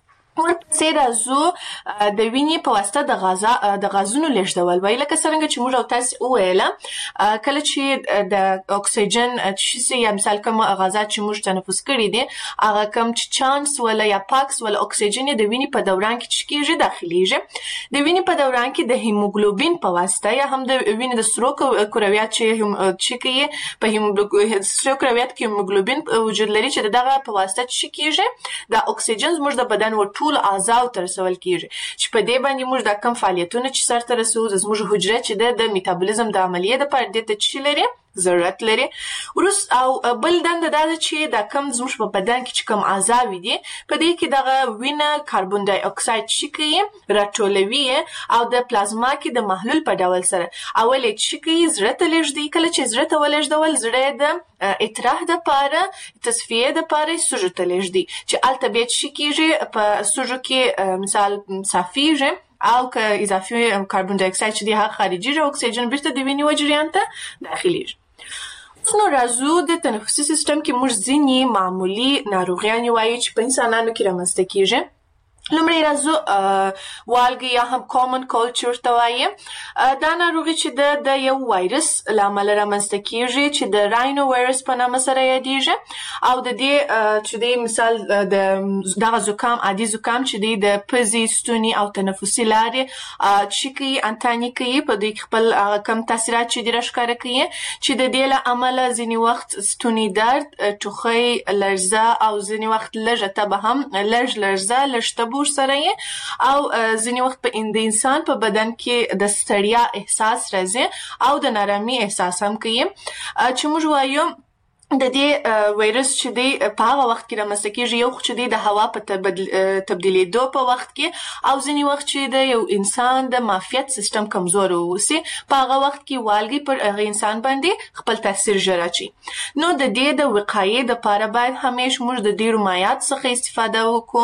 ورپسې راځو د وینې په واسطه د غازا د غازونو لېږدول وایي لکه څنګه چې موږ او تاسو وویله کله چې د اکسیجن چې یا مثال کوم غازات چې موږ تنفس کړي دي هغه کوم چې چانس ولا یا پاکس ولا اکسیجن د وینې په دوران کې چې کېږي داخليږي د وینې په دوران کې د هیموګلوبین په واسطه یا هم د وینې د سرو کرویات چې چې کوي په هیموګلوبین سرو کرویات کې هیموګلوبین وجود لري چې دغه په واسطه چې کېږي د اکسیجن زموږ د بدن ور ټول اعضاء تر رسول کیږي چې په دې باندې موږ د کم فعالیتونه چې سر ته رسو د زموږ حجره چې د میتابولیزم د عملیې د پاره د چې لري ضرورت لري. ورس او بل دنده دا چې د کم زموږ په بدن کې چې کم اعضاء دي په دې کې دغه وینه کاربن ډای اکساید چې کوي راټولوي او د پلازما کې د محلول په ډول سره اول چې کوي زړه ته لېږدي کله چې زړه ته ولېږدول زړه د اطراح د پاره تصفیه د پاره سږو ته لېږدي چې البته چې کېږي په سږو کې مثال صافیږي او که اضافي کاربن ډای اکساید چې دی هغه خارجي او اکسیجن بیرته د وینې و جریان ته داخليږي. نو راځو د تنفسي سیستم کې موږ ځینې معمولی ناروغیان وایو چې په انسانانو کې رامنځته کیږي. لومړی راځو والګي یا هم کامن کولډ چورته وایي. دا ناروغي چې د د یو وایرس له امله رامنځته کیږي چې د راینو وایرس په نامه سره یادیږي او د دې چې د مثال د دغه زکام عادي زکام چې د پزې ستوني او تنفسي لارې چیکي انتاني کوي په دې خپل کم تاثیرات چې د راښکاره کوي چې د دې له امله ځینې وخت ستوني درد ټوخی لرزه او ځینې وخت لږه تبه هم لږ لرزه لږ تبه سره او ځینې وخت په د انسان په بدن کې د ستړیا احساس راځي او د نارامي احساس هم کوي چې موږ وایو د دې وایرس چې دی په هغه وخت کې رامنځته کیږي یو چې دی د هوا په تبدیلېدو په وخت کې او ځینې وخت چې د یو انسان د معافیت سیستم کمزور ووسي په هغه وخت کې والګي پر هغه انسان باندې خپل تاثیر ژر اچي. نو د دې د وقایې لپاره باید همیشه موږ د ډیرو مایعات څخه استفاده وکړو،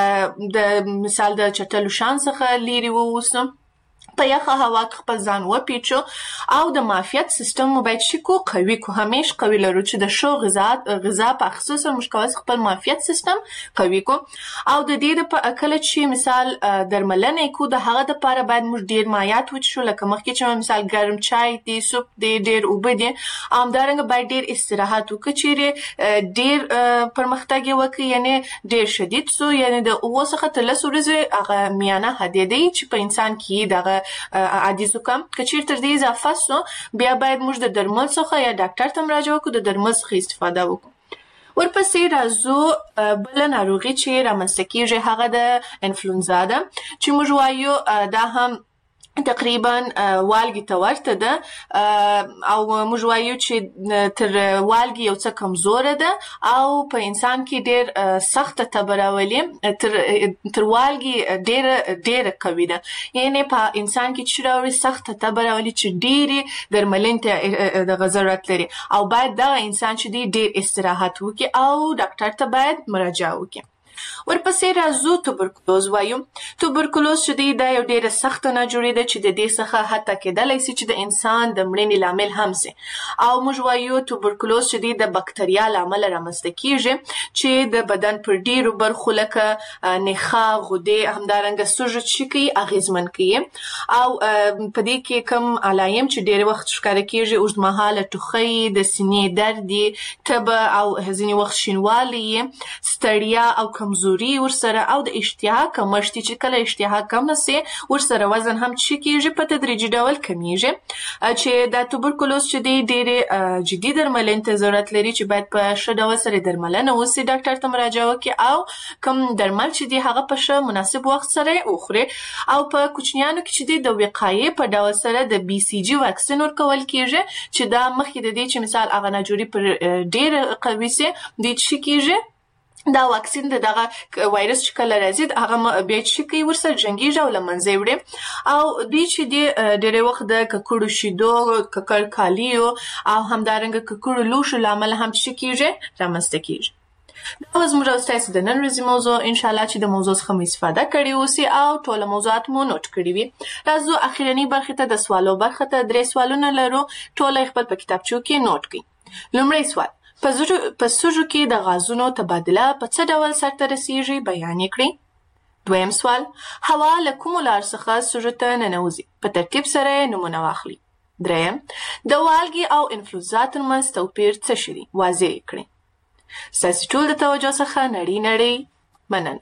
د مثال د چټلو شان څخه لري ووسو، په یخه هوا کې خپل ځان وپیچو او د معافیت سیستم مو باید شي کو قوي کو همیش قوي لرو چې د شو غذا غذا په خصوصا مشکوات خپل معافیت سیستم قوي کو او د دې د په اکل چې مثال درملنه کو د هغه د لپاره باید موږ ډیر مایعات وڅښو لکه مخکې چې مثال ګرم چای دی سوپ دی ډیر اوبه دي ام دارنګ باید ډیر استراحت وکړي چې ډیر پرمختګ وکړي یعنی ډیر شدید سو یعنی د اوسخه تل سورزه هغه میانه حدیدي چې په انسان کې دغه عادي زکام کچیر تر دې اضافه سو بیا باید موږ د درمل څخه یا ډاکټر ته مراجعه وکړو د درمل څخه استفاده وکړو. ورپسې راځو بل ناروغي چې رامنځته کیږي هغه د انفلونزا ده چې موږ وایو دا هم تقریبا والګي ته ورته ده او موږ وایو چې تر والګي یو څه کمزوره ده او په انسان کې ډېر سخت تبه راولي تر تر والګي ډېر ډېر قوي ده یعنی په انسان کې چې راوړي سخت تبه راولي چې ډېری درملنې ته د ضرورت لري او باید دا انسان چې ډېر استراحت وکړي او ډاکټر ته باید مراجعه وکړي. ورپسې راځو توبرکلوز وایو. توبرکلوز چې دی دا یو ډیره سخت ناجوړي ده چې د دې څخه حتی کېدلی شي چې د انسان د مړینې لامل هم شي او موږ وایو توبرکلوز چې دی د بکتریا لامل رامنځته کیږي چې د بدن پر ډیرو برخو لکه نخاع غدې همدارنګه سوژه چې کوي اغیزمن کوي او په دې کې کم علایم چې ډیر وخت ښکاره کیږي اوږدمهاله ټوخی د سینې درد تبه او ځینې وخت شینوالی ستړیا او کمزوري ورسره او د اشتها کمښت چې کله اشتها کم سي ورسره وزن هم چې کیږي په تدریجي ډول کمیږي چې د توبرکلوز چې دی ډېر جدي درملنې ته ضرورت لري چې باید په ښه ډول سره درملنه وشي ډاکټر ته مراجعه وکړي او کوم درمل چې دی هغه په ښه مناسب وخت سره وخوري او په کوچنیانو کې چې دی د وقایې په ډول سره د بي سي جي واکسین ورکول کیږي چې دا مخکې د دې چې مثال هغه ناجوړي پر ډېر قوي سي د چې کیږي دا واکسین دغه وایرس چې کله راځي هغه بیا چې کوي ورسره جنگیږي او لمنځه وړي او دوی چې د ډېر وخت د ککړو شیدو ککړ کالیو او همدارنګه ککړو لوښو لامل هم چې کیږي رامنځته کیږي. دا اوس موږ تاسو د نن ورځې موضوع ان شاء الله چې د موضوع څخه مو استفاده کړې اوسي او ټول موضوعات مو نوٹ کړی وي. راځو اخیرنی برخه ته د سوالو برخه ته درې سوالونه لرو ټول خپل په کتابچو کې نوٹ کړئ. لومړی سوال په سوژو کې د غازونو تبادله په څه ډول سرته رسیږي بیان کړئ. دویم سوال هوا له کومو لار څخه سوژو ته ننوځي په ترتیب سره نمونه واخلئ. دریم د والګي او انفلونزا ترمنځ توپیر څه شی دی واضح کړئ. ستاسو ټول د توجه څخه نړۍ نړۍ مننه.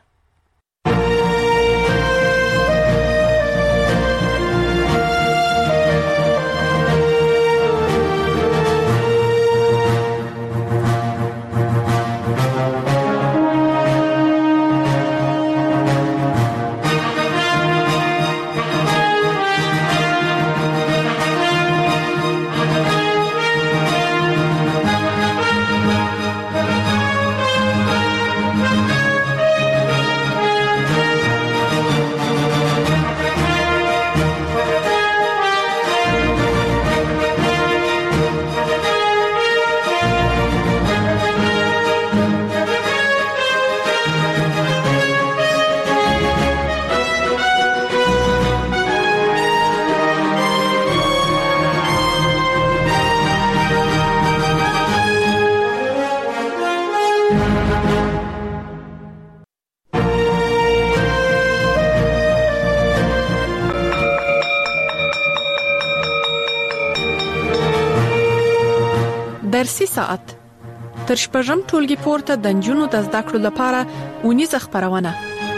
درسي ساعت تر شپږم ټولګي پورته د نجونو د زده کړو لپاره ونیزه خبرونه.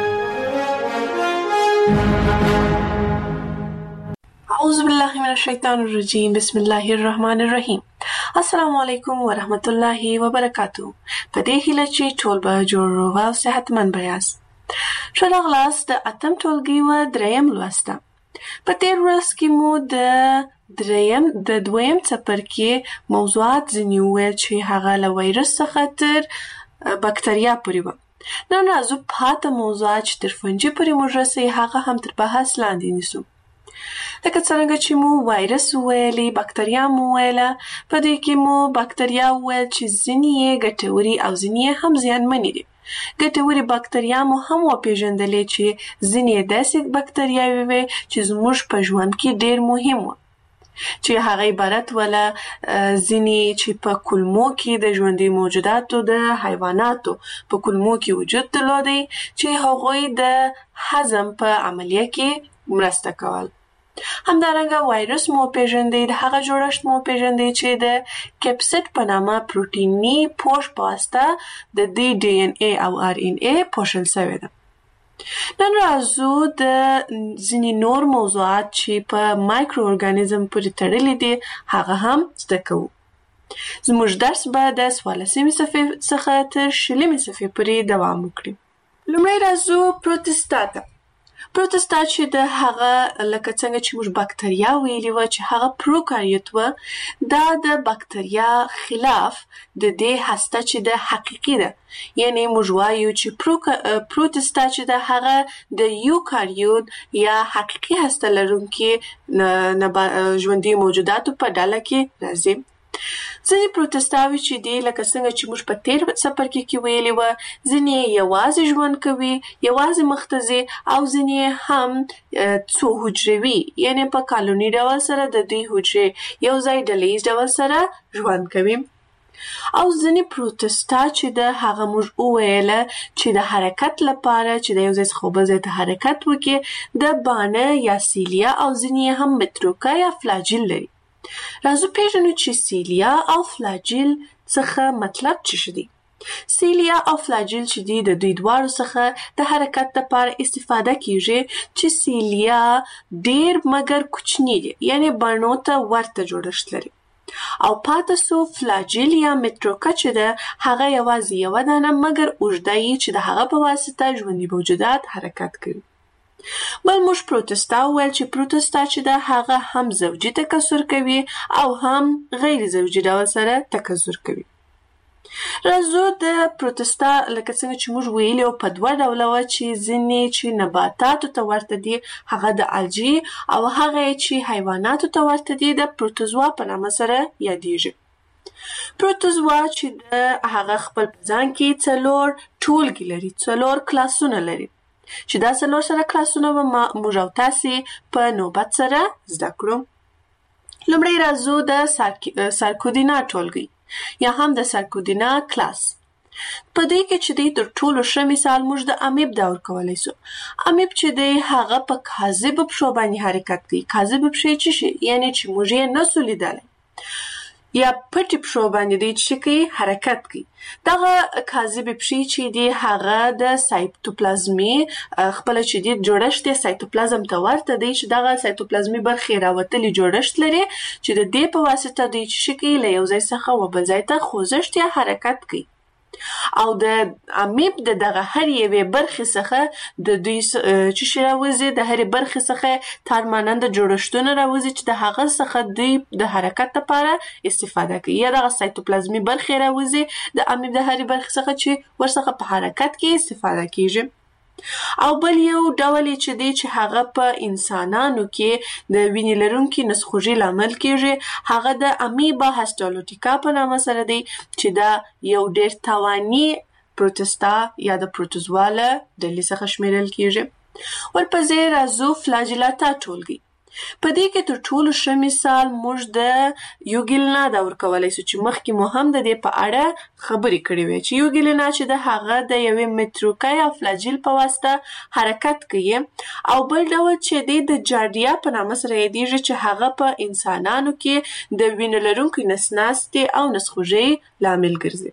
اعوذ بالله من الشیطان الرجیم. بسم الله الرحمن الرحیم. السلام علیکم ورحمت الله وبرکاتہ. په دې هیله چې ټول به جوړ او صحتمند بیاست. ښه راغلاست د اتم ټولګي و دریم لوسته. په تیر ورځ کې مو د دریم د دویم څپرکي موضوعات ځینې وویل چې هغه له وایرس څخه تر بکتریا پورې وه. نن راځو پاته موضوعات چې تر فنجي پورې موږ رسوي هغه هم تر بحث لاندې نیسو. لکه څرنګه چې مو وایرس وویلې، بکتریا مو وویله. په دې کې مو بکتریا وویل چې ځینې یې ګټورې او ځینې یې هم زیانمنې دي. ګټورې بکتریا مو هم وپېژندلې چې ځینې یې داسې بکتریاوې وې چې زموږ په ژوند کې ډېر مهم وه، چې هغه عبارت وله ځینې چې په کولمو کې د ژوندي موجوداتو د حیواناتو په کولمو کې وجود درلودی چې هغوی د هضم په عملیه کې مرسته کول. همدارنګه وایرس مو پیژندې، د هغه جوړښت مو پیژندې چې د کیپسیډ په نامه پروتیني پوښ په واسطه د دې ډي ان اے او ار ان اے پوښل شوی ده. نن راځو د ځینې نور موضوعات چې په مایکرو ارګانیزم پورې تړلي دي هغه هم زده کوو. زموږ درس به د څوارلسمې صفحې څخه تر شلمې صفحې پورې دوام وکړي. لومړی راځو پروتستا ته. پروتستا چې د هغه لکه څنګه چې موږ بکتریا ویلي وه چې هغه پروکاریوت وه، دا د بکتریا خلاف د دې هسته چې د حقیقي ده، یعنی موږ وایو چې پروتستا چې د هغه د یوکاریوت یا حقیقي هسته لرونکي ژوندي موجوداتو په ډله کې راځي. ځینې پروتستاوي چې دي لکه څنګه چې موږ په تیر څپرکي کې ویلي وه، ځینې یوازې ژوند کوي، یوازې مخته ځي، او ځینې هم څو حجروي یعنی په کالوني ډول سره د دوی حجرې یو ځای ډلیز ډول سره ژوند کوي. او ځینې پروتستا چې د هغه موږ وویله چې د حرکت لپاره چې د یو ځای څخه بل ځای ته حرکت وکړي د بانه یا سیلیا او ځینې هم متروکه یا فلاجیل لري. راځو پیژنو چې سیلیا او فلاجیل څخه مطلب څه شي دي. سیلیا او فلاجیل چې دي د دوی دواړو څخه د حرکت لپاره استفاده کیږي چې سیلیا ډیر مګر کوچنی دي، یعنی بڼو ته ورته جوړښت لري، او پاتې سو فلاجیل یا متروکه چې ده هغه یوازې یوه دانه مګر اوږده یي چې د هغه په واسطه ژوندي موجودات حرکت کوي. بل موږ پروتستا وویل چې پروتستا چې ده هغه هم زوجي تکثر کوي او هم غیر زوجي ډول سره تکثر کوي. راځو د پروتستا لکه څنګه چې موږ ویلي وو په دوه ډوله وه چې ځینې چې نباتاتو ته ورته دي هغه د الجی او هغه چې حیواناتو ته ورته دي د پروتوزوا په نامه سره یادیږي. پروتوزوا چې د هغه خپل په ځان کې څلور ټولګي لري، څلور کلاسونه لري، چې دا څلور سره کلاسونه به موږ او تاسې په نوبت سره زده کړو. لومړی راځو د سارکودینا ټولګي یا هم د سارکودینا کلاس. په دې کې چې دی تر ټولو ښه مثال موږ د امیب دا ورکولی سو. امیب چې دی هغه په کاذبو پښو باندې حرکت کوي. کاذبې پښې څه شي؟ یعنی چې موږ یې نسو لیدلی، یا پټې پښو باندې دی چې کوي حرکت کوي. دغه کاذبې پښې چې دی هغه د سایتوپلازمي خپله چې دی جوړښت یې سایتوپلازم ته ورته دی چې دغه سایتوپلازمي برخې راوتلي جوړښت لري چې د دې په واسطه دوی چې کوي له یو ځای څخه و بل ځای ته خوځښت یا حرکت کوي. او د امیب د دغه هر یوې برخې څخه د دوی چې شي راوځي، د هرې برخې څخه تارماننده جوړښتونه راوځي چې د هغه څخه دوی د حرکت لپاره استفاده کوي، یا دغه سایتوپلازمي برخې راوځي د امیب د هرې برخې څخه چې ورڅخه په حرکت کې استفاده کیږي. او بل یو ډول چې دی چې هغه په انسانانو کې د وینې لرونکي نسخوږي لامل کیږي، هغه د امیبا هسټالوټیکا په نامه سره دی چې دا یو ډیر تواني پروتستا یا د پروتوزوا له ډلې څخه شمیرل کیږي. ورپسې راځو فلاجیلاتا ټولګي. په دې کې تر ټولو ښه مثال موږ د یوګیلنا دا ورکولی سو چې مخکې مو هم د دې په اړه خبرې کړې وې چې یوګیلنا چې د هغه د یوې متروکۍ او فلاجیل په واسطه حرکت کوي او بل ډول چې دی د جارډیا په نامه سره یادیږي چې هغه په انسانانو کې د وینې لرونکي نسناستې او نسخوږۍ لامل ګرځي.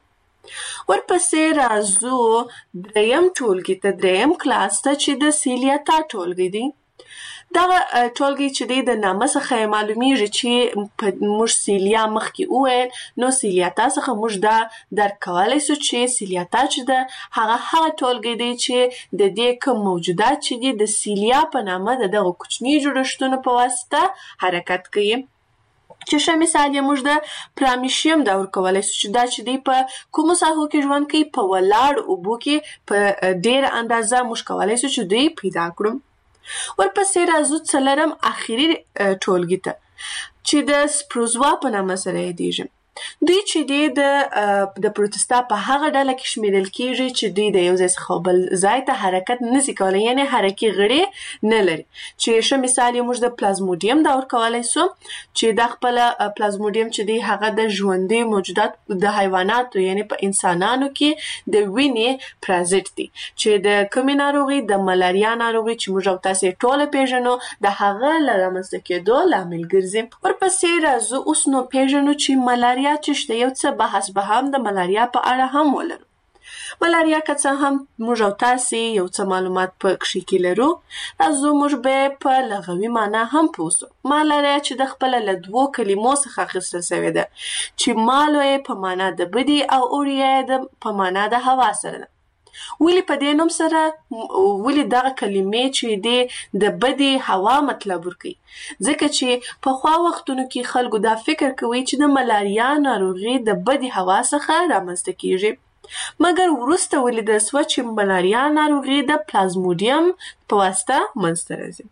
ورپسې راځو دریم ټولګي ته، دریم کلاس ته چې د سیلیاتا ټولګي دی. دغه ټولګي چې دی د نامه څخه یې معلومیږي چې موږ سیلیا مخکې وویل، نو سیلیاتا څخه موږ دا درک کولی سو چې سیلیاتا چې ده هغه هغه ټولګي دی چې د دې کوم موجودات چې دي د سیلیا په نامه د دغه کوچني جوړښتونو په واسطه حرکت کوي. چې ښه مثال یې موږ د پرامیشیم دا ورکولی سو چې دا چې دی په کومو ساحو کې ژوند کوي، په ولاړ اوبو کې په ډېره اندازه موږ کولی سو چې دوی پیدا کړو. ورپسې راځو څلورم اخري ټولګي ته چې د سپروزوا په نامه سره یادیږي. دوی چې دی د د پروتستا په هغه ډله کې شمیرل کیږي چې دوی د یو ځای څخه بل ځای ته حرکت نشي کولی، یعنی حرکي غړي نه لري. چې ښه مثال یې موږ د پلازموډیم دا ورکولی سو چې دا خپله پلازموډیم چې دی هغه د ژوندي موجودات د حیواناتو یعنی په انسانانو کې د وینې پرازیت دی چې د کومې ناروغي د ملاریا ناروغي چې موږ او تاسې ټوله پیژنو د هغه له رامنځته کېدو لامل ګرځي. ورپسې راځو اوس نو پیژنو چې ملاریا چې شته، یو څه بحث به هم د ملاریا په اړه هم ولرو. ملاریا که څه هم موږ او تاسې یو څه معلومات په کښې کې لرو، راځو موږ به په لغوي معنا هم پوه سو. ملاریا چې د خپله له دوو کلمو څخه اخیستل سوې ده چې مالو یې په معنا د بدي او اوریا یې په معنا د هوا سره ده. ولې په دې نوم سره ولې دغه کلمې چې دی د بدي هوا مطلب ورکوي؟ ځکه چې پخوا وختونو کې خلکو دا فکر کوي چې د ملاریا ناروغي د بدي هوا څخه رامنځته کیږي، مګر وروسته ولیدل سوه چې ملاریا ناروغي د پلازموډیم په واسطه منځته راځي.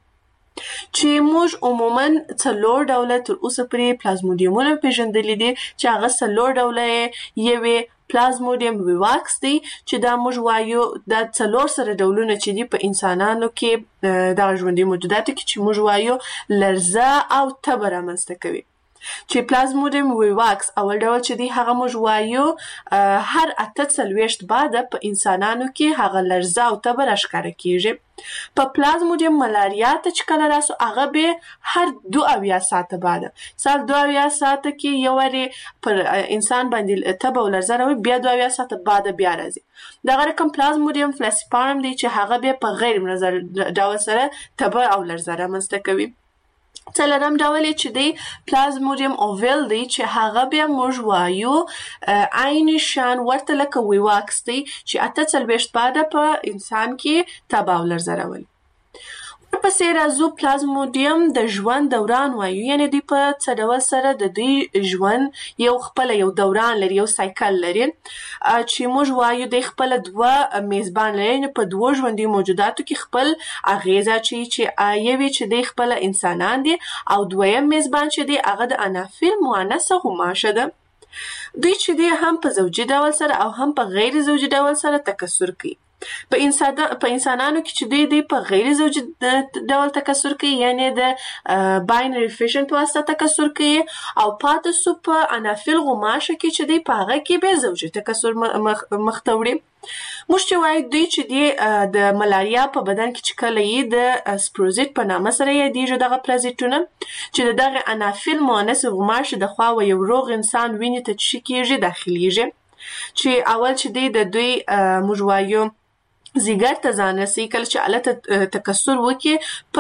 چې موږ عموما څلور ډوله تر اوسه پورې پلازموډیمونه پیژندلي دي چې هغه څلور ډوله یې یوې پلازموډیم ویواکس دی چې دا موږ وایو دا څلور سره ډولونه چې دي په انسانانو کې دغه ژوندي موجوداتو کې چې موږ وایو لرزه او تبه رامنځته کوي. چې پلازموډیم ویواکس اول ډول چې دی هغه موږ وایو هر اته څلوېښت بعده په انسانانو کې هغه لرزه او تبه راښکاره کیږي. په پلازموډیم ملاریا ته چې کله راسو هغه به هر دو اویا ساعته بعده سال دو اویا ساعته کې یو وارې پر انسان باندې تبه او لرزه راوي، بیا دو اویا ساعته بعده بیا راځي. دغه رقم پلازموډیم فلاسیپارم دی چې هغه به په غیر منظم ډول سره تبه او لرزه رامنځته کوي. څلورم ډول چې دی پلازموډیم اوویل دی چې هغه بیا موږ وایو عین شان ورته لکه ویواکس دی چې اته څلوېښت بعده په انسان کې تبه او لرزه راولي. ورپسې راځو پلازموډیم د ژوند دوران وایو، یعنی دوی په څه ډول سره د دوی ژوند یو خپله یو دوران لري، یو سایکل لري چې موږ وایو دوی خپله دوه میزبان لري، یعنې په دوو ژوندي موجوداتو کې خپل اغیزه اچوي چې یو یې چې دوی خپله انسانان دي او دویم میزبان چې دی هغه د انافیل مؤنثه غوماشه ده. دوی چې دی هم په زوجي ډول سره او هم په غیر زوجي ډول سره تکثر کوي. په انسان په انسانانو کې چې دوی دوی په غیر زوجي ډول تکثر کوي، یعنی د باینري فیشن په واسطه تکثر کوي، او پاتې سو په انافیل غوماشه کې چې دوی په هغه کې بیا زوجي تکثر مخته وړي. موږ چې وایو دوی چې دی د ملاریا په بدن کې چې کله یې د سپروزیت په نامه سره یادیږي دغه پرازیتونه چې د دغه انافیل مؤنث غوماشې د خوا و یو روغ انسان وینې ته چې کیږي داخلیږي، چې اول چې دی د دوی موږ وایو زیګر ته ځان رسي، کله چې هلته تکثر وکړي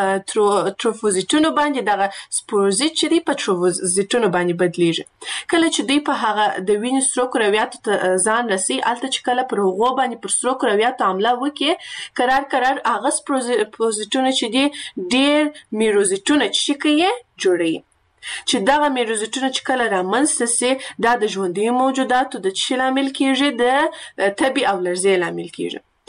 په تروفوزیتونو باندې دغه سپوروزیت چې دی په تروفوزیتونو باندې بدلیږي. کله چې دوی په هغه د وینې سرو کرویاتو ته ځان رسي، هلته چې کله پر هغو باندې پر سرو کرویاتو حمله وکړي، قرار قرار هغه سپوروزیتونه چې دي ډېر میروزیتونه چې کوي جوړوي، چې دغه میروزیتونه چې کله رامنځته سي دا د ژوندیو موجوداتو د څه لامل کیږي؟ د تبې او لرزې لامل کیږي.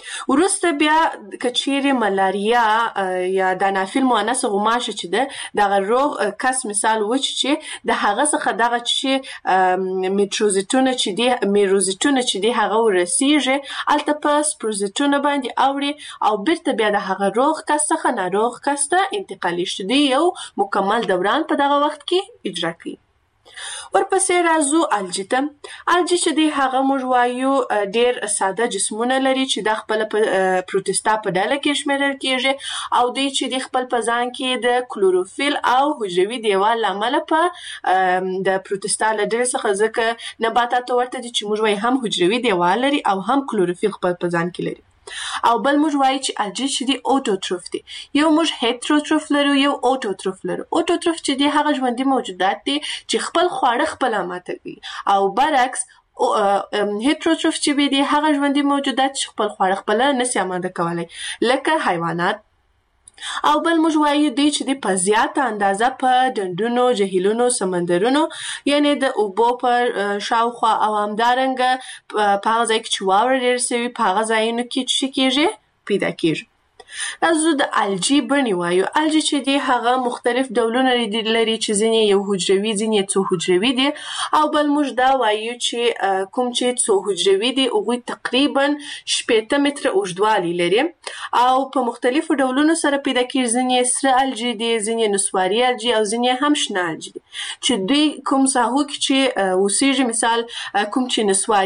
وروسته بیا کچېرې ملاریا یا د انافیل مؤنث غوماشه چې ده دغه روغ کس مثال وچ چې د هغه څخه دغه چې میټروزیټونه چې دي میروزیټونه چې دي هغه ورسیږي الته په سپروزیټونه باندې اوړي او بیرته بیا د هغه روغ کس څخه ناروغ کس ته انتقالي شي دی یو مکمل دوران په دغه وخت کې اجرا کوي. ورپسې راځو الجی ته. الجی چې دی هغه موږ وایو ډیر ساده جسمونه لري چې د خپل پروتستا په ډله کې شمیرل کیږي او دوی چې د خپل په ځان کې د کلوروفیل او حجروي دیوال لامل په د پروتستا له ډلې څخه ځکه نباتات ورته دي چې موږ وایو هم حجروي دیوال لري او هم کلوروفیل خپل په ځان کې لري. او بل موږ وایو چې الجی چې دی اوټوټروف دی. یو موږ هیټروټروف لرو یو اوټوټروف لرو. اوټوټروف چې دی هغه ژوندي موجودات دي چې خپل خواړه خپل ماتوي او برعکس هیټروټروف چې دی هغه ژوندي موجودات چې خپل خواړه خپل نشي آماده کولای لکه حیوانات. او بل موږ وایو دی چې دی په زیاته اندازه په ډنډونو جهیلونو سمندرونو یعنی د اوبو په شاوخوا او همدارنګه په هغه ځای کې چې واوره ډېره سوي په هغه ځایونو کې چې کېږي پیدا کېږي. راځو د الجی بڼې وایو. الجی چې دی هغه مختلف ډولونه لري چې ځینې یو حجروي ځینې څو حجروي دي او بل موږ دا وایو چې کوم چې څو حجروي دي هغوی تقریبا شپېته متره اوږدوالی لري او په مختلفو ډولونو سره پیدا کېږي. ځینې سره الجی دي ځینې نسواري الجی او ځینې هم شنه الجی دي چې دوی کوم ساحو کې چې اوسېږي مثال کوم چې نسواري